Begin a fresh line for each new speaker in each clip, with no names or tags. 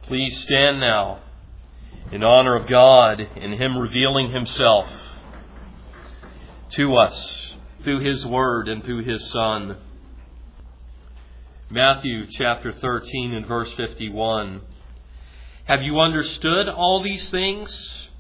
Please stand now in honor of God and Him revealing Himself to us through His Word and through His Son. Matthew chapter 13 and verse 51. Have you understood all these things?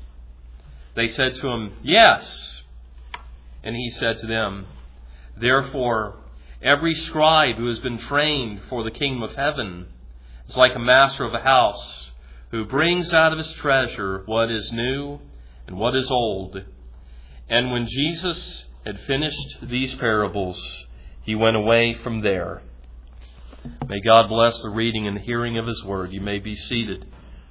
They said to Him, Yes. And He said to them, Therefore, every scribe who has been trained for the kingdom of heaven is like a master of a house who brings out of his treasure what is new and what is old. And when Jesus had finished these parables, He went away from there. May God bless the reading and the hearing of His Word. You may be seated.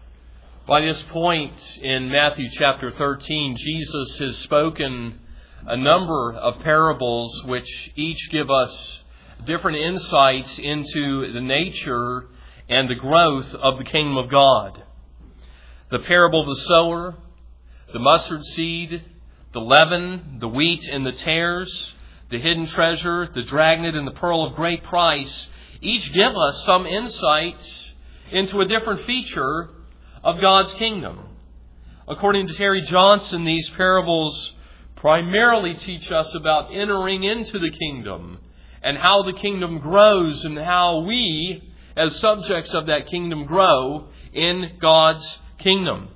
By this point in Matthew chapter 13, Jesus has spoken a number of parables which each give us different insights into the nature and the growth of the kingdom of God. The parable of the sower, the mustard seed, the leaven, the wheat and the tares, the hidden treasure, the dragnet and the pearl of great price, each give us some insight into a different feature of God's kingdom. According to Terry Johnson, these parables primarily teach us about entering into the kingdom and how the kingdom grows and how we, as subjects of that kingdom, grow in God's kingdom.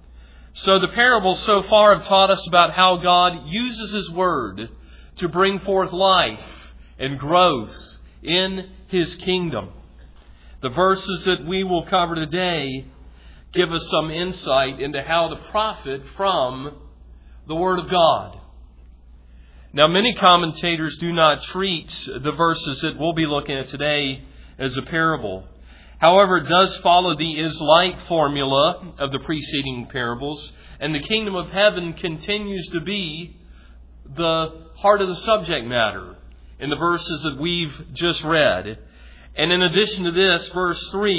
So the parables so far have taught us about how God uses His Word to bring forth life and growth in His kingdom. The verses that we will cover today give us some insight into how to profit from the Word of God. Now, many commentators do not treat the verses that we'll be looking at today as a parable. However, it does follow the is-like formula of the preceding parables, and the kingdom of heaven continues to be the heart of the subject matter in the verses that we've just read. And in addition to this, verse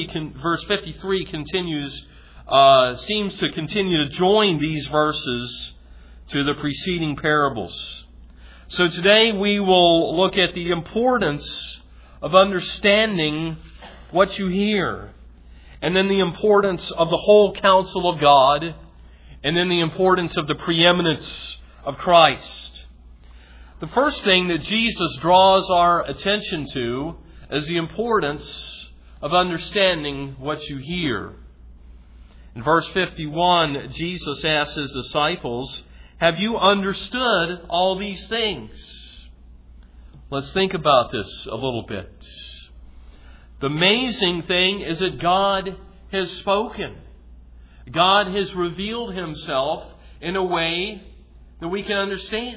53 seems to continue to join these verses to the preceding parables. So today we will look at the importance of understanding what you hear, and then the importance of the whole counsel of God, and then the importance of the preeminence of Christ. The first thing that Jesus draws our attention to is the importance of understanding what you hear. In verse 51, Jesus asks His disciples, Have you understood all these things? Let's think about this a little bit. The amazing thing is that God has spoken. God has revealed Himself in a way that we can understand.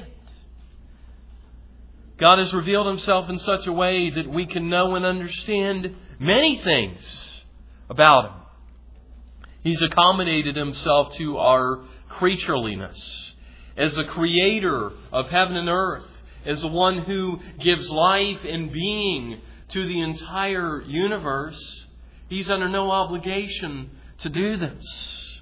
God has revealed Himself in such a way that we can know and understand many things about Him. He's accommodated Himself to our creatureliness. As the creator of heaven and earth, as the one who gives life and being to the entire universe, He's under no obligation to do this.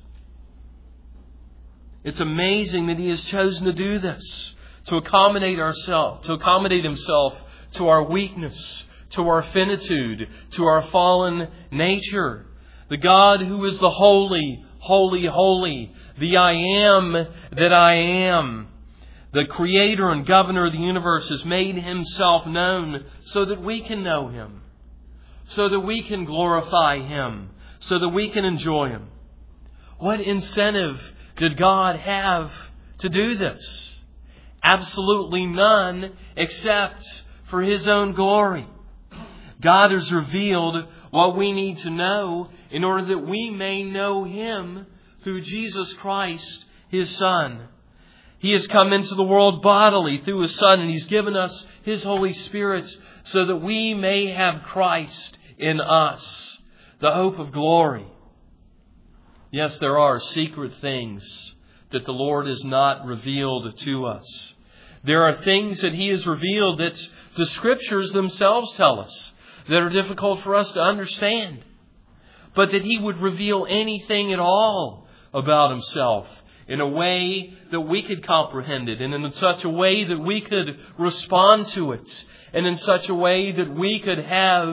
It's amazing that He has chosen to do this, to accommodate Himself to our weakness, to our finitude, to our fallen nature. The God who is the holy, holy, holy, the I am that I am. The Creator and Governor of the universe has made Himself known so that we can know Him, so that we can glorify Him, so that we can enjoy Him. What incentive did God have to do this? Absolutely none, except for His own glory. God has revealed what we need to know in order that we may know Him through Jesus Christ, His Son. He has come into the world bodily through His Son, and He's given us His Holy Spirit so that we may have Christ in us, the hope of glory. Yes, there are secret things that the Lord has not revealed to us. There are things that He has revealed that the Scriptures themselves tell us that are difficult for us to understand. But that He would reveal anything at all about Himself in a way that we could comprehend it, and in such a way that we could respond to it, and in such a way that we could have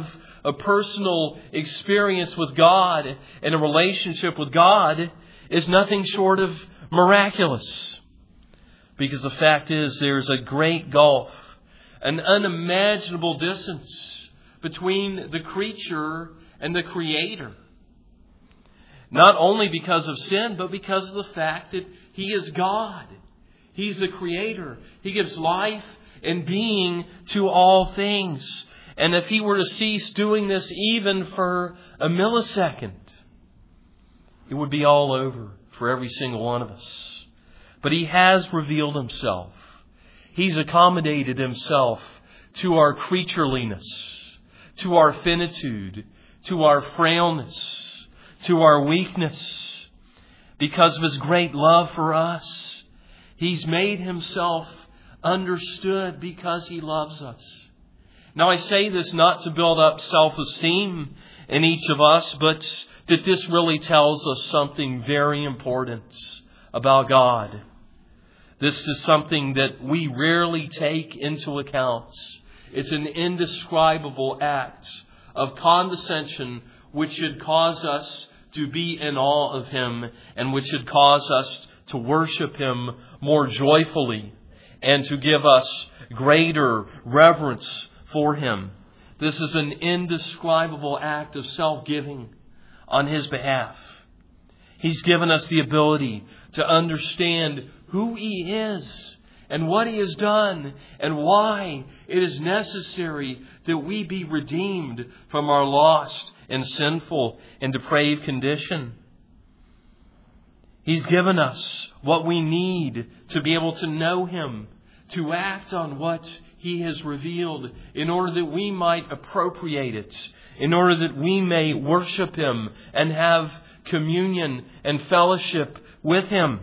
a personal experience with God and a relationship with God is nothing short of miraculous. Because the fact is, there's a great gulf, an unimaginable distance between the creature and the Creator. Not only because of sin, but because of the fact that He is God. He's the Creator. He gives life and being to all things. And if He were to cease doing this even for a millisecond, it would be all over for every single one of us. But He has revealed Himself. He's accommodated Himself to our creatureliness, to our finitude, to our frailness, to our weakness. Because of His great love for us, He's made Himself understood because He loves us. Now I say this not to build up self-esteem in each of us, but that this really tells us something very important about God. This is something that we rarely take into account. It's an indescribable act of condescension which should cause us to be in awe of Him and which should cause us to worship Him more joyfully and to give us greater reverence for Him. This is an indescribable act of self-giving on His behalf. He's given us the ability to understand who He is and what He has done and why it is necessary that we be redeemed from our lost and sinful and depraved condition. He's given us what we need to be able to know Him, to act on what He has revealed in order that we might appropriate it, in order that we may worship Him and have communion and fellowship with Him.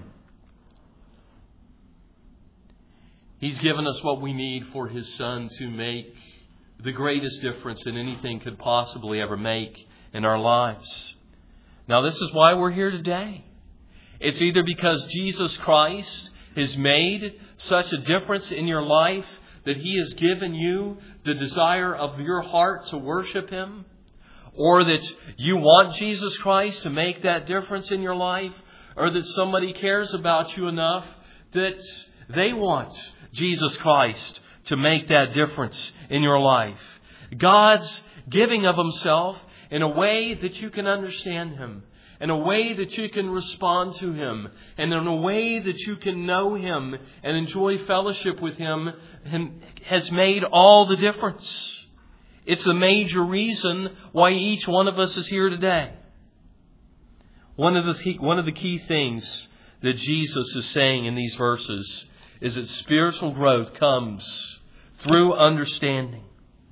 He's given us what we need for His Son to make the greatest difference that anything could possibly ever make in our lives. Now, this is why we're here today. It's either because Jesus Christ has made such a difference in your life that He has given you the desire of your heart to worship Him, or that you want Jesus Christ to make that difference in your life, or that somebody cares about you enough that they want Jesus Christ to make that difference in your life. God's giving of Himself in a way that you can understand Him, in a way that you can respond to Him, and in a way that you can know Him and enjoy fellowship with Him, has made all the difference. It's a major reason why each one of us is here today. One of the key things that Jesus is saying in these verses is that spiritual growth comes through understanding.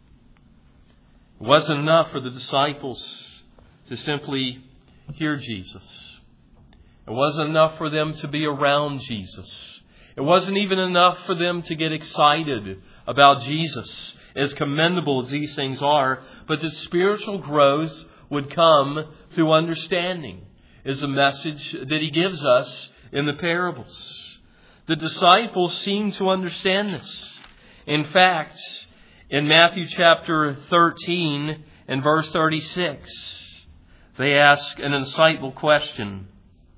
It wasn't enough for the disciples to simply hear Jesus. It wasn't enough for them to be around Jesus. It wasn't even enough for them to get excited about Jesus, as commendable as these things are, but that spiritual growth would come through understanding is the message that He gives us in the parables. The disciples seem to understand this. In fact, in Matthew chapter 13 and verse 36, they ask an insightful question.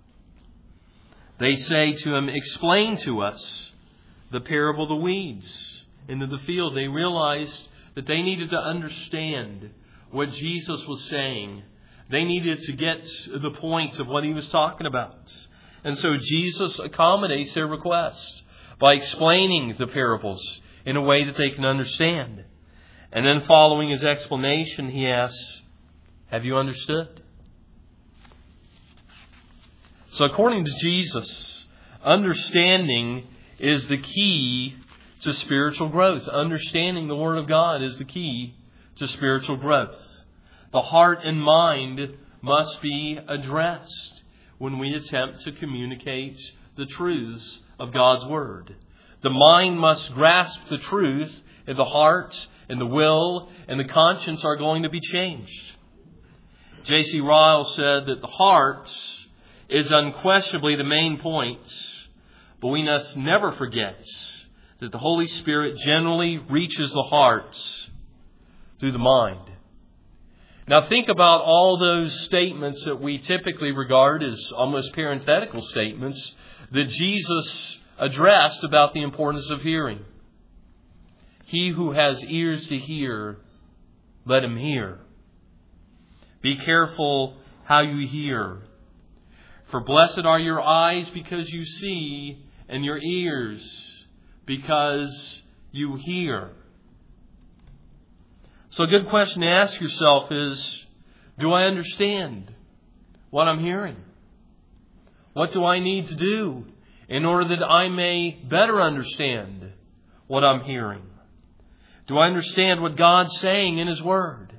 They say to Him, "Explain to us the parable of the weeds into the field." They realized that they needed to understand what Jesus was saying. They needed to get the point of what He was talking about. And so Jesus accommodates their request by explaining the parables in a way that they can understand. And then following His explanation, He asks, "Have you understood?" So according to Jesus, understanding is the key to spiritual growth. Understanding the Word of God is the key to spiritual growth. The heart and mind must be addressed when we attempt to communicate the truths of God's Word. The mind must grasp the truth, and the heart and the will and the conscience are going to be changed. J.C. Ryle said that the heart is unquestionably the main point, but we must never forget that the Holy Spirit generally reaches the heart through the mind. Now think about all those statements that we typically regard as almost parenthetical statements that Jesus addressed about the importance of hearing. He who has ears to hear, let him hear. Be careful how you hear. For blessed are your eyes because you see, and your ears because you hear. So a good question to ask yourself is, do I understand what I'm hearing? What do I need to do in order that I may better understand what I'm hearing? Do I understand what God's saying in His Word?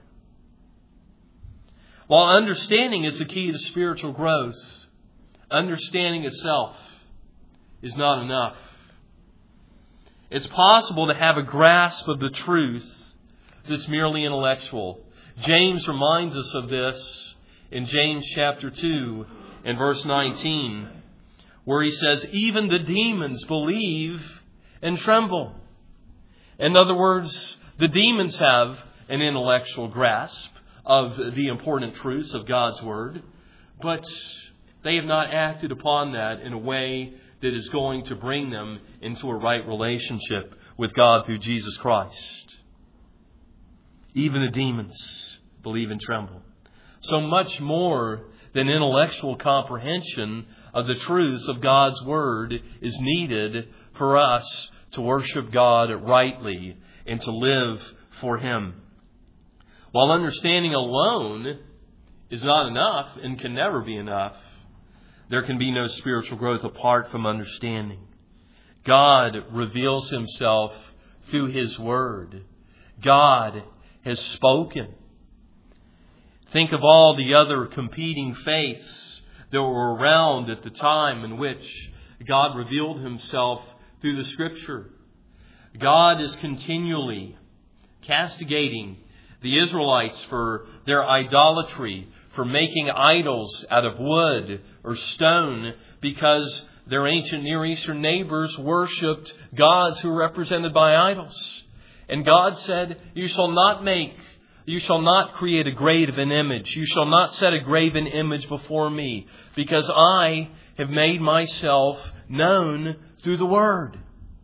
While understanding is the key to spiritual growth, understanding itself is not enough. It's possible to have a grasp of the truth that's merely intellectual. James reminds us of this in James chapter 2 and verse 19, where he says, even the demons believe and tremble. In other words, the demons have an intellectual grasp of the important truths of God's Word, but they have not acted upon that in a way that is going to bring them into a right relationship with God through Jesus Christ. Even the demons believe and tremble. So much more than intellectual comprehension of the truths of God's Word is needed for us to worship God rightly and to live for Him. While understanding alone is not enough and can never be enough, there can be no spiritual growth apart from understanding. God reveals Himself through His Word. God has spoken. Think of all the other competing faiths that were around at the time in which God revealed Himself through the Scripture. God is continually castigating the Israelites for their idolatry, for making idols out of wood or stone, because their ancient Near Eastern neighbors worshipped gods who were represented by idols. And God said, you shall not create a graven image. You shall not set a graven image before me, because I have made myself known through the Word.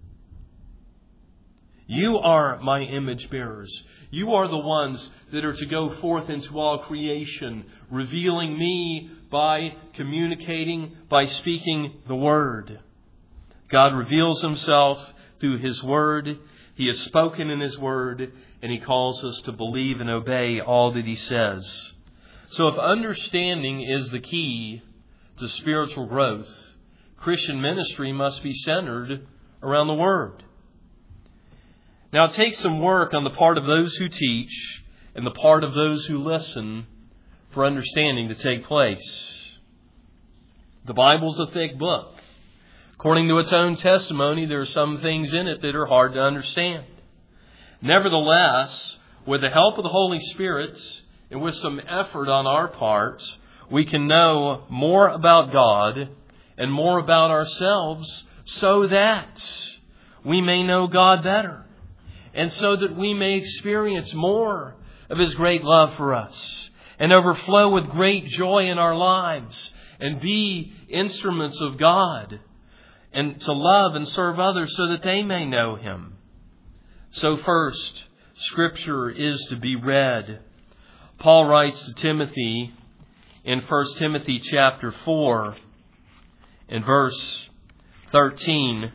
You are my image bearers. You are the ones that are to go forth into all creation, revealing me by communicating, by speaking the Word. God reveals Himself through His Word. He has spoken in His Word, and He calls us to believe and obey all that He says. So if understanding is the key to spiritual growth, Christian ministry must be centered around the Word. Now, it takes some work on the part of those who teach and the part of those who listen for understanding to take place. The Bible's a thick book. According to its own testimony, there are some things in it that are hard to understand. Nevertheless, with the help of the Holy Spirit and with some effort on our part, we can know more about God and more about ourselves so that we may know God better. And so that we may experience more of His great love for us and overflow with great joy in our lives and be instruments of God and to love and serve others so that they may know Him. So first, Scripture is to be read. Paul writes to Timothy in 1 Timothy chapter 4 and verse 13.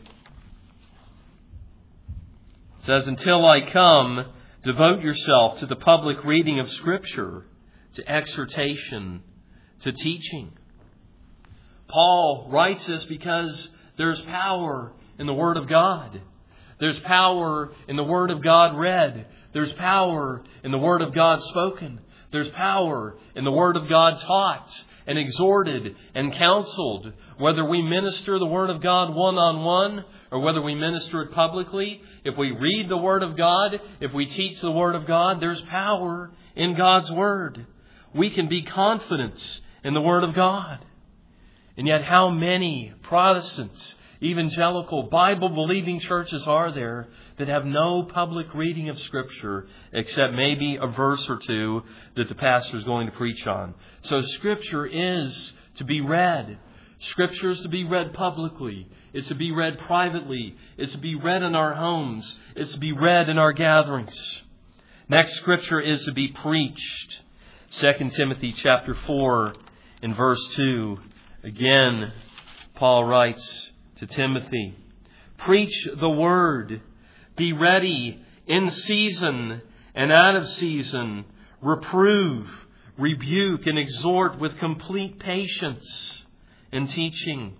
It says, until I come, devote yourself to the public reading of Scripture, to exhortation, to teaching. Paul writes this because there's power in the Word of God. There's power in the Word of God read. There's power in the Word of God spoken. There's power in the Word of God taught and exhorted and counseled. Whether we minister the Word of God one-on-one or whether we minister it publicly, if we read the Word of God, if we teach the Word of God, there's power in God's Word. We can be confident in the Word of God. And yet how many Protestants evangelical, Bible-believing churches are there that have no public reading of Scripture except maybe a verse or two that the pastor is going to preach on. So Scripture is to be read. Scripture is to be read publicly. It's to be read privately. It's to be read in our homes. It's to be read in our gatherings. Next, Scripture is to be preached. 2 Timothy chapter 4 and verse 2. Again, Paul writes to Timothy, preach the word. Be ready in season and out of season. Reprove, rebuke, and exhort with complete patience and teaching.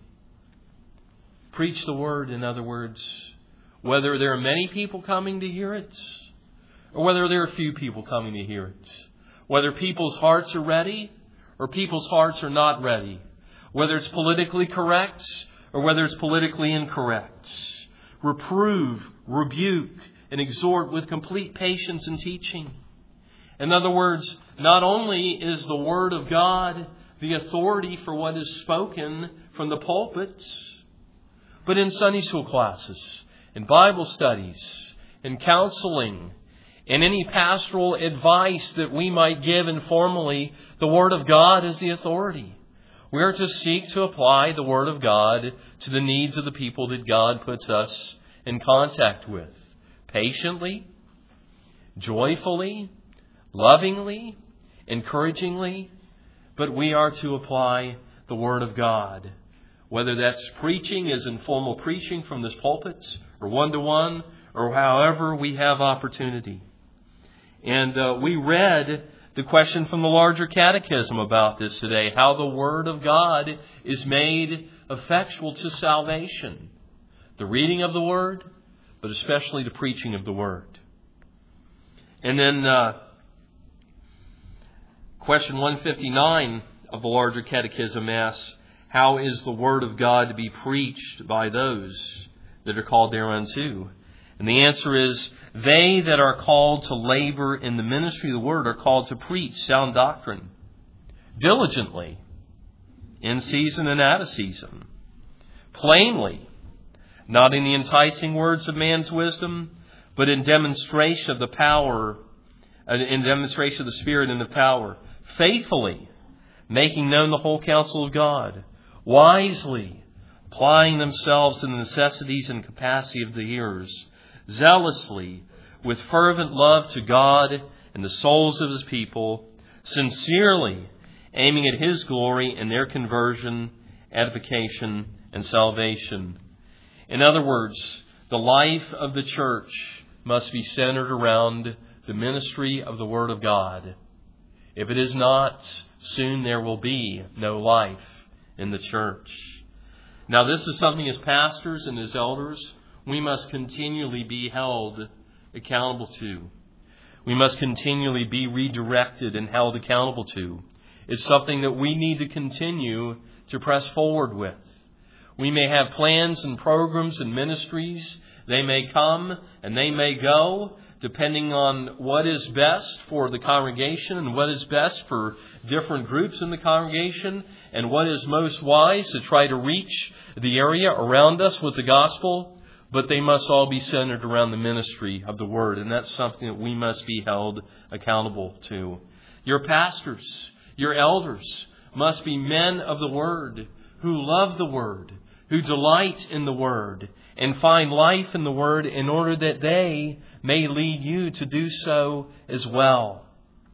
Preach the word, in other words, whether there are many people coming to hear it or whether there are few people coming to hear it. Whether people's hearts are ready or people's hearts are not ready. Whether it's politically correct or whether it's politically incorrect. Reprove, rebuke, and exhort with complete patience and teaching. In other words, not only is the Word of God the authority for what is spoken from the pulpits, but in Sunday school classes, in Bible studies, in counseling, in any pastoral advice that we might give informally, the Word of God is the authority. We are to seek to apply the Word of God to the needs of the people that God puts us in contact with. Patiently, joyfully, lovingly, encouragingly, but we are to apply the Word of God. Whether that's preaching as informal preaching from this pulpit, or one-to-one, or however we have opportunity. And we read the question from the larger catechism about this today, how the Word of God is made effectual to salvation. The reading of the Word, but especially the preaching of the Word. And then question 159 of the larger catechism asks, how is the Word of God to be preached by those that are called thereunto? And the answer is, they that are called to labor in the ministry of the Word are called to preach sound doctrine diligently, in season and out of season, plainly, not in the enticing words of man's wisdom, but in demonstration of the power, in demonstration of the Spirit and the power, faithfully, making known the whole counsel of God, wisely, applying themselves to the necessities and capacity of the hearers, zealously, with fervent love to God and the souls of His people, sincerely aiming at His glory and their conversion, edification, and salvation. In other words, the life of the church must be centered around the ministry of the Word of God. If it is not, soon there will be no life in the church. Now, this is something as pastors and as elders we must continually be held accountable to. We must continually be redirected and held accountable to. It's something that we need to continue to press forward with. We may have plans and programs and ministries. They may come and they may go, depending on what is best for the congregation and what is best for different groups in the congregation and what is most wise to try to reach the area around us with the gospel. But they must all be centered around the ministry of the Word, and that's something that we must be held accountable to. Your pastors, your elders must be men of the Word, who love the Word, who delight in the Word, and find life in the Word in order that they may lead you to do so as well.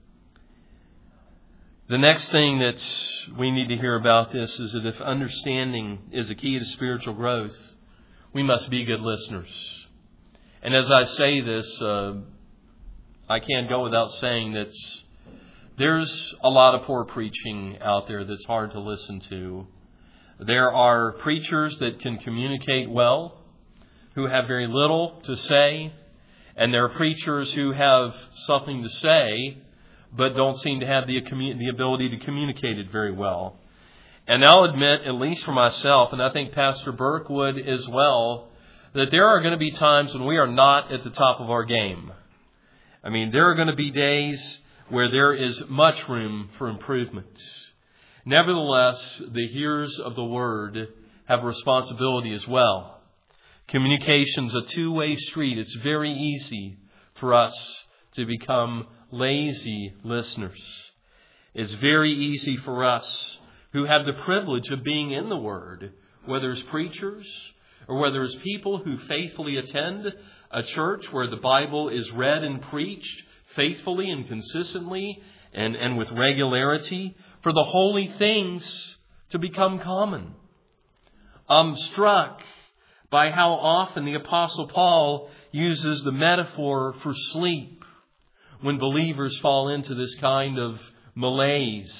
The next thing that we need to hear about this is that if understanding is a key to spiritual growth, we must be good listeners. And as I say this, I can't go without saying that there's a lot of poor preaching out there that's hard to listen to. There are preachers that can communicate well, who have very little to say, and there are preachers who have something to say, but don't seem to have the ability to communicate it very well. And I'll admit, at least for myself, and I think Pastor Burke would as well, that there are going to be times when we are not at the top of our game. I mean, there are going to be days where there is much room for improvement. Nevertheless, the hearers of the Word have a responsibility as well. Communication's a two-way street. It's very easy for us to become lazy listeners. It's very easy for us who have the privilege of being in the Word, whether as preachers or whether as people who faithfully attend a church where the Bible is read and preached faithfully and consistently and with regularity, for the holy things to become common. I'm struck by how often the Apostle Paul uses the metaphor for sleep when believers fall into this kind of malaise.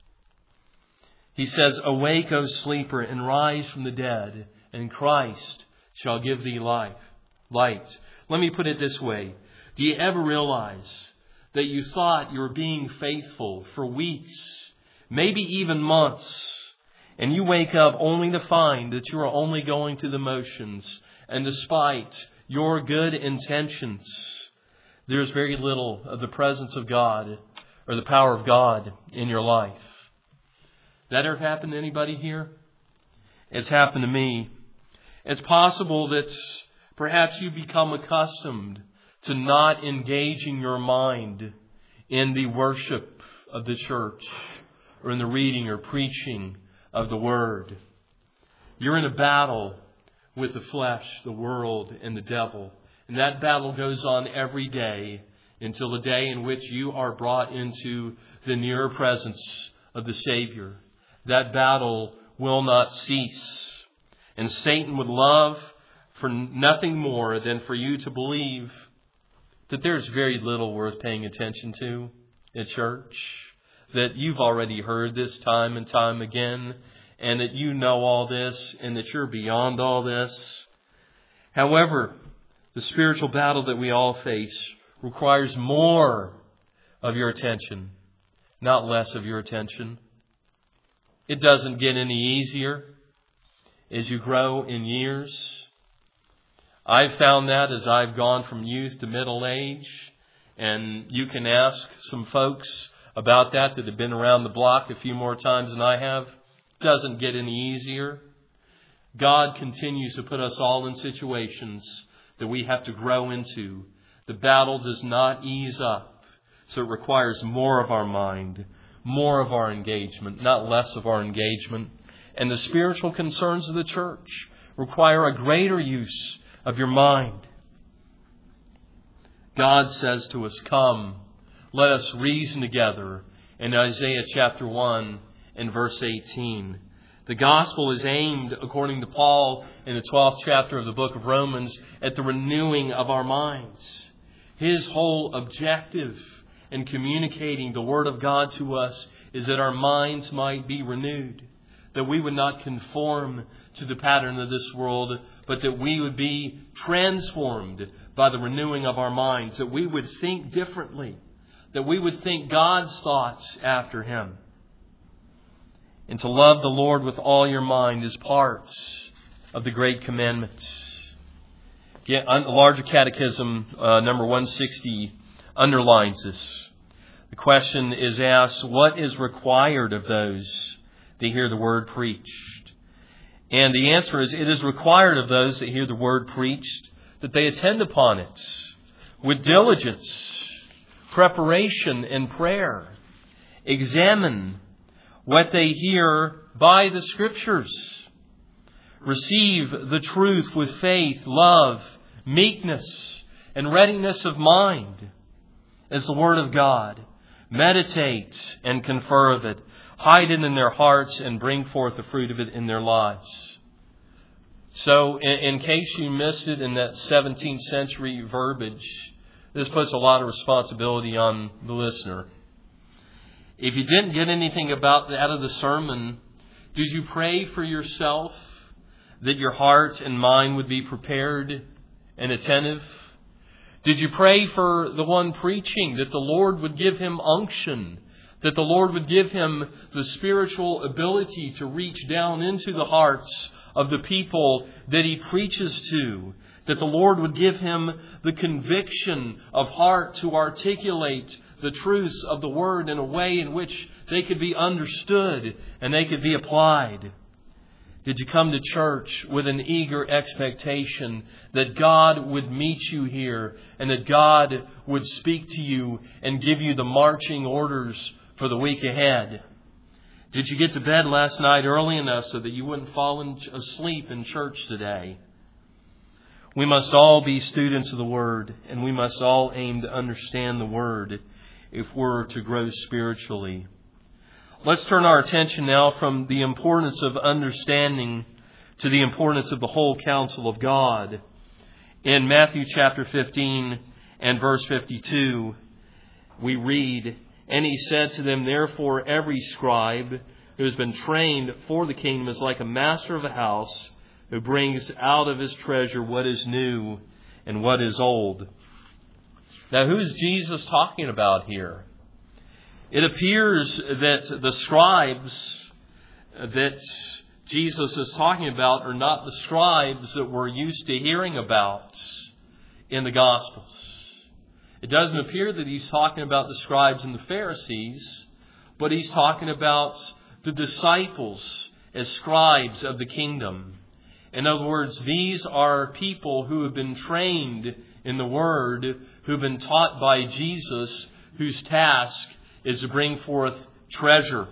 He says, "Awake, O sleeper, and rise from the dead, and Christ shall give thee light." Let me put it this way. Do you ever realize that you thought you were being faithful for weeks, maybe even months, and you wake up only to find that you are only going through the motions, and despite your good intentions, there's very little of the presence of God or the power of God in your life? That ever happened to anybody here? It's happened to me. It's possible that perhaps you become accustomed to not engaging your mind in the worship of the church or in the reading or preaching of the Word. You're in a battle with the flesh, the world, and the devil. And that battle goes on every day until the day in which you are brought into the nearer presence of the Savior. That battle will not cease. And Satan would love for nothing more than for you to believe that there's very little worth paying attention to at church, that you've already heard this time and time again, and that you know all this, and that you're beyond all this. However, the spiritual battle that we all face requires more of your attention, not less of your attention. It doesn't get any easier as you grow in years. I've found that as I've gone from youth to middle age, and you can ask some folks about that have been around the block a few more times than I have. It doesn't get any easier. God continues to put us all in situations that we have to grow into. The battle does not ease up, so it requires more of our mind, more of our engagement, not less of our engagement. And the spiritual concerns of the church require a greater use of your mind. God says to us, "Come, let us reason together," in Isaiah chapter 1 and verse 18. The gospel is aimed, according to Paul in the 12th chapter of the book of Romans, at the renewing of our minds. His whole objective in communicating the Word of God to us is that our minds might be renewed, that we would not conform to the pattern of this world, but that we would be transformed by the renewing of our minds, that we would think differently, that we would think God's thoughts after Him. And to love the Lord with all your mind is part of the great commandments. The Larger Catechism, number 160, underlines this. The question is asked, what is required of those that hear the Word preached? And the answer is, it is required of those that hear the Word preached that they attend upon it with diligence, preparation, and prayer. Examine what they hear by the Scriptures. Receive the truth with faith, love, meekness, and readiness of mind as the Word of God. Meditate and confer of it. Hide it in their hearts and bring forth the fruit of it in their lives. So, in case you missed it in that 17th century verbiage, this puts a lot of responsibility on the listener. If you didn't get anything about out of the sermon, did you pray for yourself that your heart and mind would be prepared and attentive? Did you pray for the one preaching that the Lord would give him unction, that the Lord would give him the spiritual ability to reach down into the hearts of the people that he preaches to, that the Lord would give him the conviction of heart to articulate the truths of the Word in a way in which they could be understood and they could be applied? Did you come to church with an eager expectation that God would meet you here and that God would speak to you and give you the marching orders for the week ahead? Did you get to bed last night early enough so that you wouldn't fall asleep in church today? We must all be students of the Word, and we must all aim to understand the Word if we're to grow spiritually. Let's turn our attention now from the importance of understanding to the importance of the whole counsel of God. In Matthew chapter 15 and verse 52, we read, "And he said to them, Therefore every scribe who has been trained for the kingdom is like a master of a house who brings out of his treasure what is new and what is old." Now, who is Jesus talking about here? It appears that the scribes that Jesus is talking about are not the scribes that we're used to hearing about in the Gospels. It doesn't appear that he's talking about the scribes and the Pharisees, but he's talking about the disciples as scribes of the kingdom. In other words, these are people who have been trained in the Word, who have been taught by Jesus, whose task is to bring forth treasure.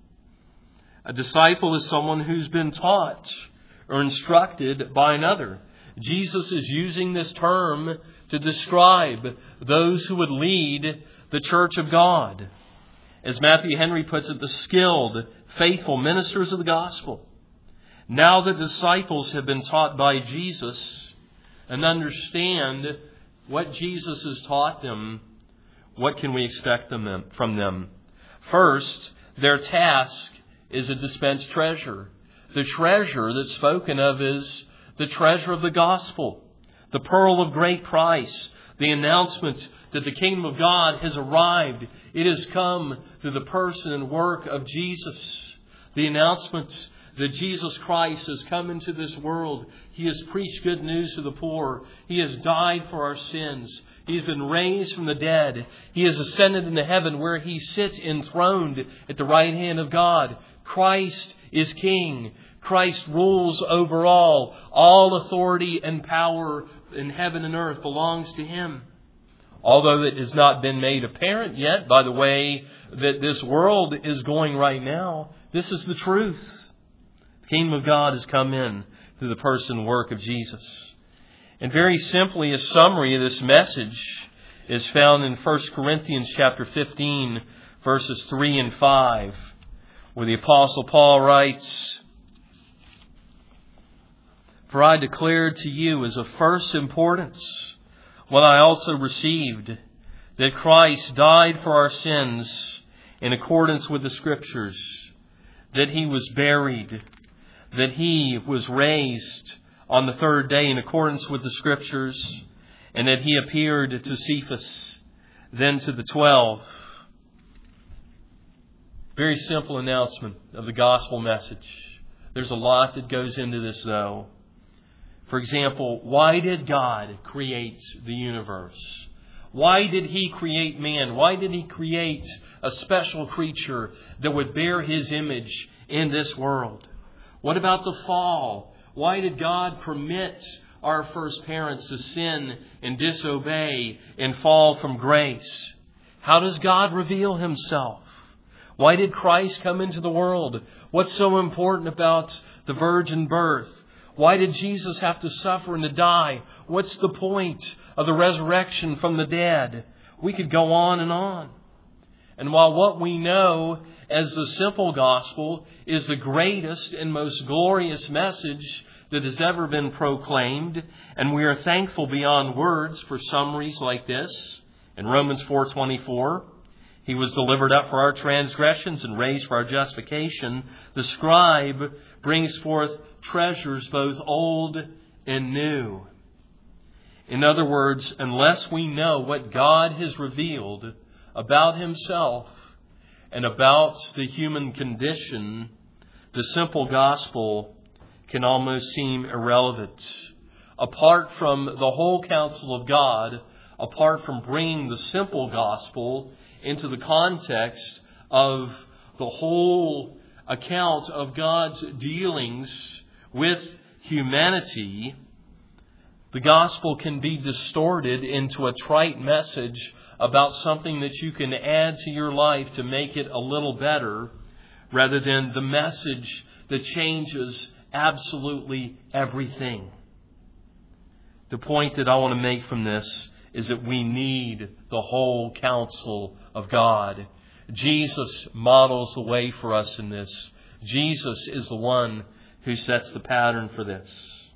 A disciple is someone who's been taught or instructed by another. Jesus is using this term to describe those who would lead the church of God. As Matthew Henry puts it, the skilled, faithful ministers of the gospel. Now the disciples have been taught by Jesus and understand what Jesus has taught them. What can we expect from them? First, their task is to dispense treasure. The treasure that's spoken of is the treasure of the gospel, the pearl of great price, the announcement that the kingdom of God has arrived. It has come through the person and work of Jesus. The announcement that Jesus Christ has come into this world. He has preached good news to the poor. He has died for our sins. He's been raised from the dead. He has ascended into heaven where he sits enthroned at the right hand of God. Christ is King. Christ rules over all. All authority and power in heaven and earth belongs to him. Although it has not been made apparent yet by the way that this world is going right now, this is the truth. The kingdom of God has come in through the person and work of Jesus. And very simply, a summary of this message is found in 1 Corinthians chapter 15, verses 3 and 5, where the Apostle Paul writes, "For I declared to you as of first importance what I also received, that Christ died for our sins in accordance with the Scriptures, that he was buried, that he was raised on the third day in accordance with the Scriptures, and that he appeared to Cephas, then to the 12. Very simple announcement of the gospel message. There's a lot that goes into this, though. For example, why did God create the universe? Why did he create man? Why did he create a special creature that would bear his image in this world? What about the fall? Why did God permit our first parents to sin and disobey and fall from grace? How does God reveal himself? Why did Christ come into the world? What's so important about the virgin birth? Why did Jesus have to suffer and to die? What's the point of the resurrection from the dead? We could go on and on. And while what we know as the simple gospel is the greatest and most glorious message that has ever been proclaimed, and we are thankful beyond words for summaries like this, in Romans 4:24, he was delivered up for our transgressions and raised for our justification. The scribe brings forth treasures both old and new. In other words, unless we know what God has revealed about himself and about the human condition, the simple gospel can almost seem irrelevant. Apart from the whole counsel of God, apart from bringing the simple gospel into the context of the whole account of God's dealings with humanity, the gospel can be distorted into a trite message about something that you can add to your life to make it a little better, rather than the message that changes absolutely everything. The point that I want to make from this is that we need the whole counsel of God. Jesus models the way for us in this. Jesus is the one who sets the pattern for this.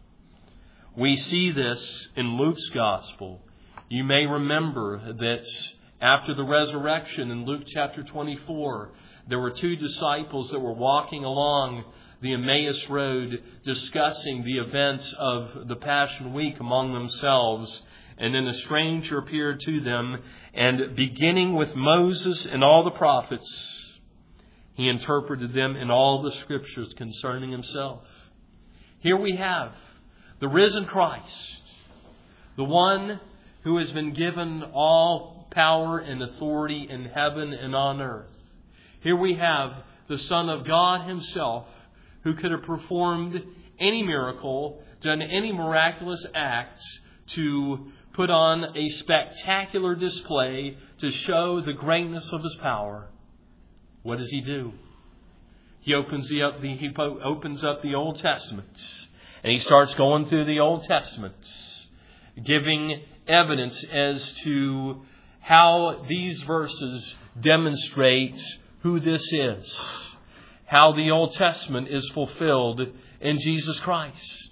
We see this in Luke's Gospel. You may remember that after the resurrection in Luke chapter 24, there were two disciples that were walking along the Emmaus Road discussing the events of the Passion Week among themselves. And then a stranger appeared to them, and beginning with Moses and all the prophets, he interpreted them in all the scriptures concerning himself. Here we have the risen Christ, the one who has been given all power and authority in heaven and on earth. Here we have the Son of God himself, who could have performed any miracle, done any miraculous acts to put on a spectacular display to show the greatness of his power. What does he do? He opens up the Old Testament, and he starts going through the Old Testament, giving evidence as to how these verses demonstrate who this is, how the Old Testament is fulfilled in Jesus Christ.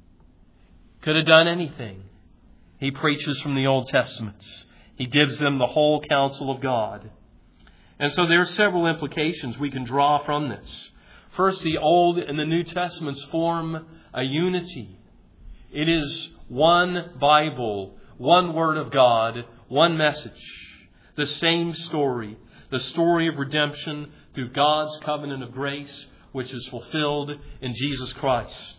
Could have done anything. He preaches from the Old Testament. He gives them the whole counsel of God. And so there are several implications we can draw from this. First, the Old and the New Testaments form a unity. It is one Bible, one Word of God, one message. The same story. The story of redemption through God's covenant of grace, which is fulfilled in Jesus Christ.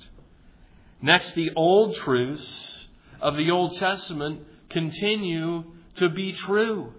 Next, the old truths of the Old Testament continue to be true.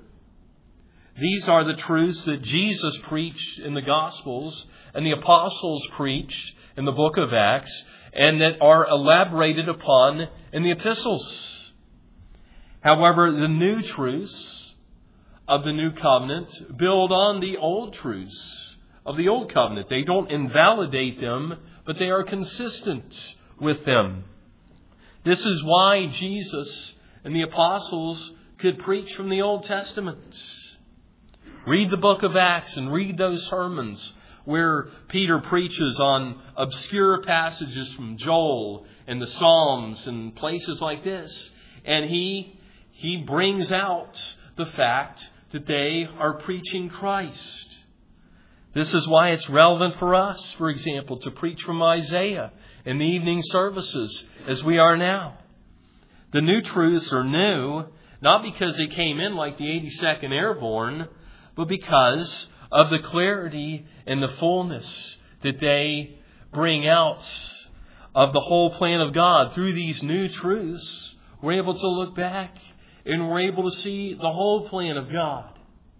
These are the truths that Jesus preached in the Gospels and the apostles preached in the book of Acts, and that are elaborated upon in the epistles. However, the new truths of the new covenant build on the old truths of the old covenant. They don't invalidate them, but they are consistent with them. This is why Jesus and the apostles could preach from the Old Testament. Read the book of Acts and read those sermons where Peter preaches on obscure passages from Joel and the Psalms and places like this. And he brings out the fact that they are preaching Christ. This is why it's relevant for us, for example, to preach from Isaiah in the evening services as we are now. The new truths are new, not because they came in like the 82nd Airborne, but because of the clarity and the fullness that they bring out of the whole plan of God. Through these new truths, we're able to look back and we're able to see the whole plan of God.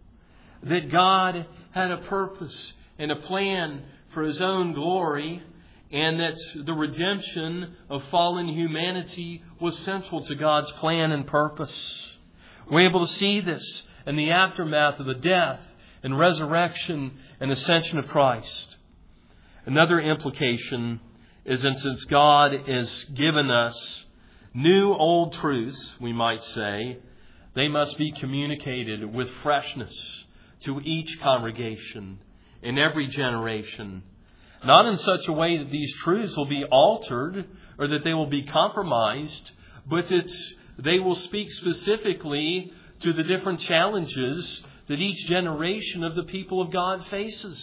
That God had a purpose and a plan for His own glory, and that the redemption of fallen humanity was central to God's plan and purpose. We're able to see this in the aftermath of the death and resurrection and ascension of Christ. Another implication is that since God has given us new old truths, we might say, they must be communicated with freshness to each congregation in every generation. Not in such a way that these truths will be altered or that they will be compromised, but that they will speak specifically to the different challenges that each generation of the people of God faces.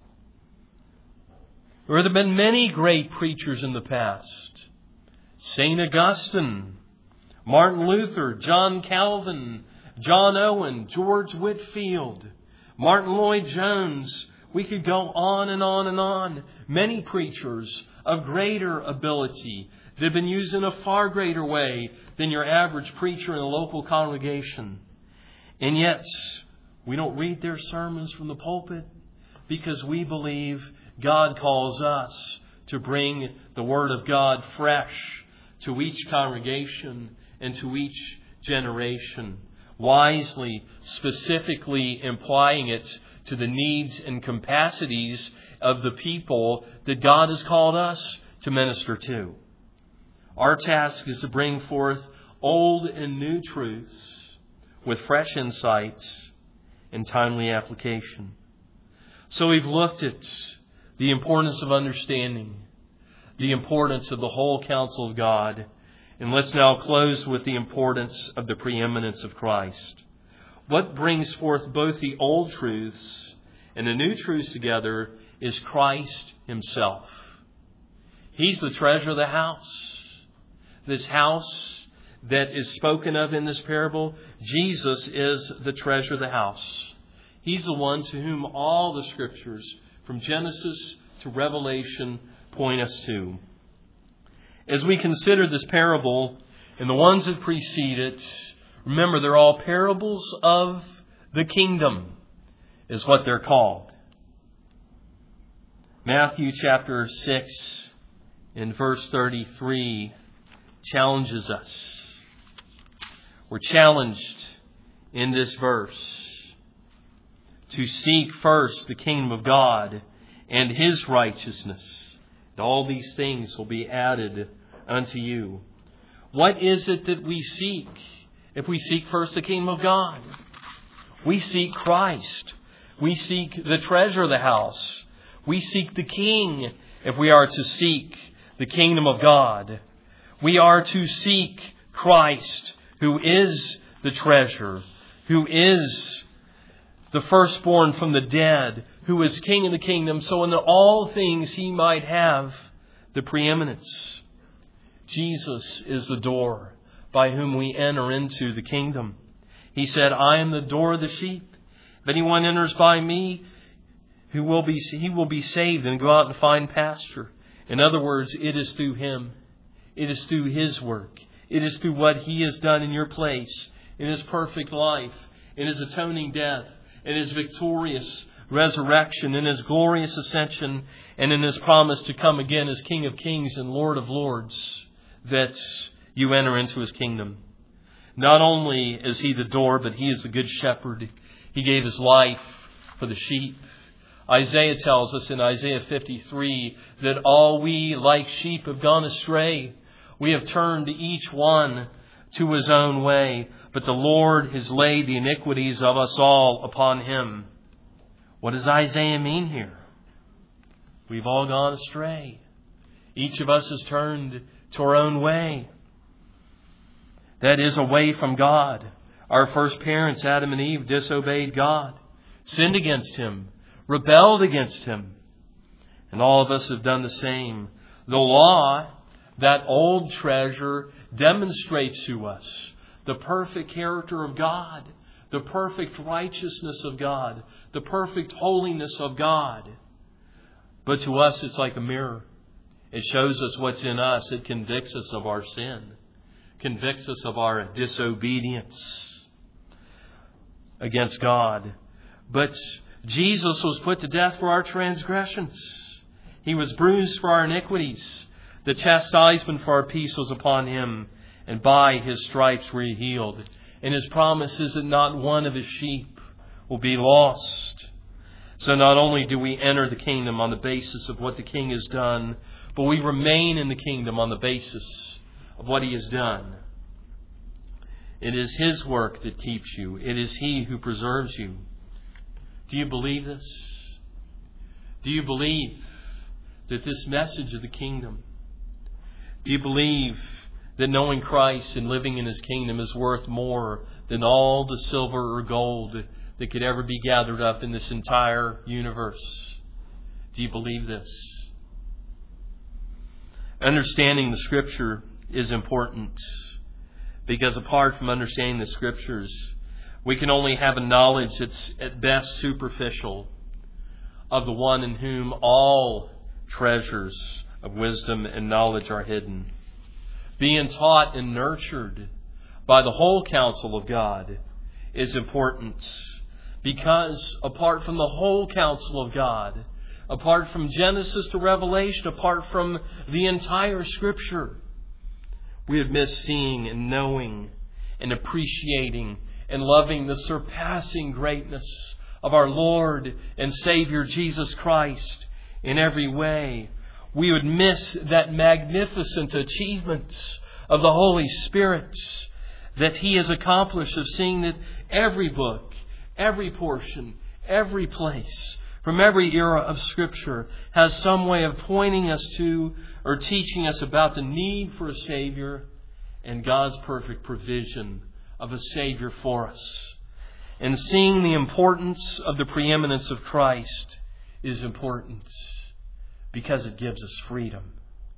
There have been many great preachers in the past. St. Augustine, Martin Luther, John Calvin, John Owen, George Whitefield, Martin Lloyd-Jones. We could go on and on and on. Many preachers of greater ability that have been used in a far greater way than your average preacher in a local congregation. And yet, we don't read their sermons from the pulpit because we believe God calls us to bring the Word of God fresh to each congregation and to each generation, wisely, specifically applying it to the needs and capacities of the people that God has called us to minister to. Our task is to bring forth old and new truths with fresh insights and timely application. So we've looked at the importance of understanding, the importance of the whole counsel of God, and let's now close with the importance of the preeminence of Christ. What brings forth both the old truths and the new truths together is Christ Himself. He's the treasure of the house. This house that is spoken of in this parable, Jesus is the treasure of the house. He's the one to whom all the Scriptures, from Genesis to Revelation, point us to. As we consider this parable and the ones that precede it, remember they're all parables of the kingdom, is what they're called. Matthew chapter 6 in verse 33 challenges us. We're challenged in this verse to seek first the kingdom of God and His righteousness. And all these things will be added unto you. What is it that we seek if we seek first the kingdom of God? We seek Christ. We seek the treasure of the house. We seek the King if we are to seek the kingdom of God. We are to seek Christ, who is the treasure, who is the firstborn from the dead, who is King of the kingdom, so in all things He might have the preeminence. Jesus is the door by whom we enter into the kingdom. He said, I am the door of the sheep. If anyone enters by me, he will be saved and go out and find pasture. In other words, it is through Him. It is through His work. It is through what He has done in your place, in His perfect life, in His atoning death, in His victorious resurrection, in His glorious ascension, and in His promise to come again as King of kings and Lord of lords, that you enter into His kingdom. Not only is He the door, but He is the good shepherd. He gave His life for the sheep. Isaiah tells us in Isaiah 53 that all we like sheep have gone astray. We have turned each one to his own way, but the Lord has laid the iniquities of us all upon Him. What does Isaiah mean here? We've all gone astray. Each of us has turned to our own way. That is, away from God. Our first parents, Adam and Eve, disobeyed God, sinned against Him, rebelled against Him. And all of us have done the same. The law, that old treasure, demonstrates to us the perfect character of God, the perfect righteousness of God, the perfect holiness of God. But to us, it's like a mirror. It shows us what's in us. It convicts us of our sin, convicts us of our disobedience against God. But Jesus was put to death for our transgressions. He was bruised for our iniquities. The chastisement for our peace was upon Him, and by His stripes we are healed. And His promise is that not one of His sheep will be lost. So not only do we enter the kingdom on the basis of what the King has done, but we remain in the kingdom on the basis of what He has done. It is His work that keeps you. It is He who preserves you. Do you believe this? Do you believe that this message of the kingdom, do you believe that knowing Christ and living in His kingdom is worth more than all the silver or gold that could ever be gathered up in this entire universe? Do you believe this? Understanding the Scripture is important, because apart from understanding the Scriptures, we can only have a knowledge that's at best superficial of the one in whom all treasures of wisdom and knowledge are hidden. Being taught and nurtured by the whole counsel of God is important, because apart from the whole counsel of God, apart from Genesis to Revelation, apart from the entire Scripture, we would miss seeing and knowing and appreciating and loving the surpassing greatness of our Lord and Savior Jesus Christ in every way. We would miss that magnificent achievement of the Holy Spirit that He has accomplished, of seeing that every book, every portion, every place, from every era of Scripture has some way of pointing us to or teaching us about the need for a Savior and God's perfect provision of a Savior for us. And seeing the importance of the preeminence of Christ is important because it gives us freedom.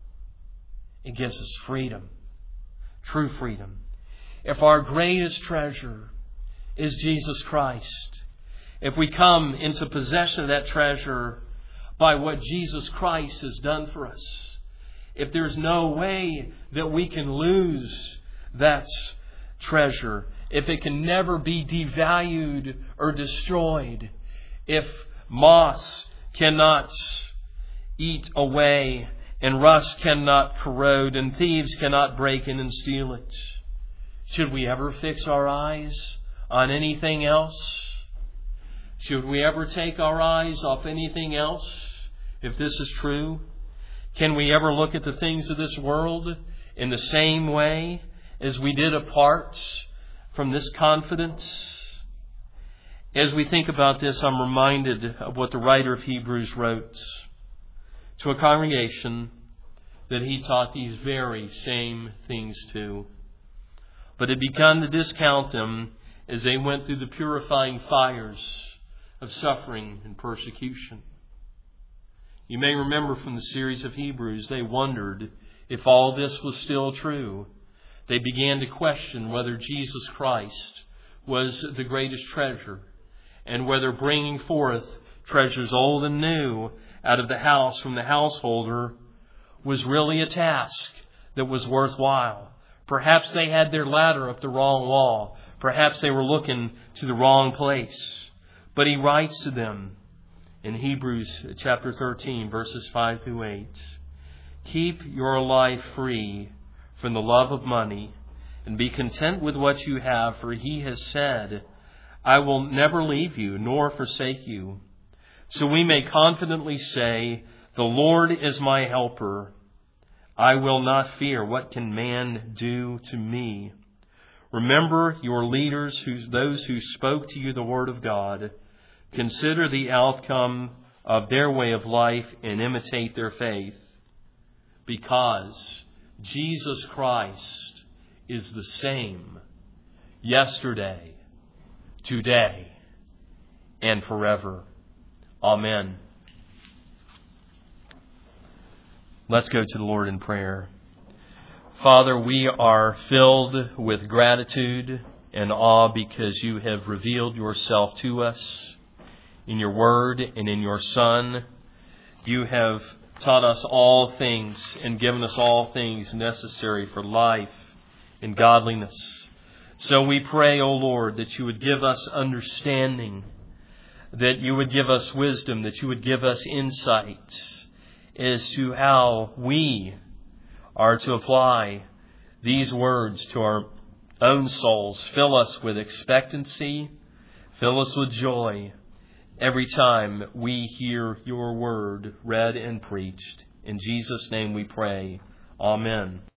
It gives us freedom. True freedom. If our greatest treasure is Jesus Christ, if we come into possession of that treasure by what Jesus Christ has done for us, if there's no way that we can lose that treasure, if it can never be devalued or destroyed, if moss cannot eat away and rust cannot corrode and thieves cannot break in and steal it, should we ever fix our eyes on anything else? Should we ever take our eyes off anything else, if this is true? Can we ever look at the things of this world in the same way as we did apart from this confidence? As we think about this, I'm reminded of what the writer of Hebrews wrote to a congregation that he taught these very same things to, but had begun to discount them as they went through the purifying fires of suffering and persecution. You may remember from the series of Hebrews, they wondered if all this was still true. They began to question whether Jesus Christ was the greatest treasure, and whether bringing forth treasures old and new out of the house from the householder was really a task that was worthwhile. Perhaps they had their ladder up the wrong wall. Perhaps they were looking to the wrong place. But he writes to them in Hebrews chapter 13, verses 5 through 8, "Keep your life free from the love of money, and be content with what you have, for He has said, 'I will never leave you nor forsake you.' So we may confidently say, 'The Lord is my helper. I will not fear. What can man do to me?' Remember your leaders, those who spoke to you the word of God. Consider the outcome of their way of life and imitate their faith, because Jesus Christ is the same yesterday, today, and forever." Amen. Let's go to the Lord in prayer. Father, we are filled with gratitude and awe because you have revealed yourself to us in your word and in your Son. You have taught us all things and given us all things necessary for life and godliness. So we pray, O Lord, that you would give us understanding, that you would give us wisdom, that you would give us insight as to how we are to apply these words to our own souls. Fill us with expectancy, fill us with joy every time we hear your word read and preached. In Jesus' name we pray. Amen.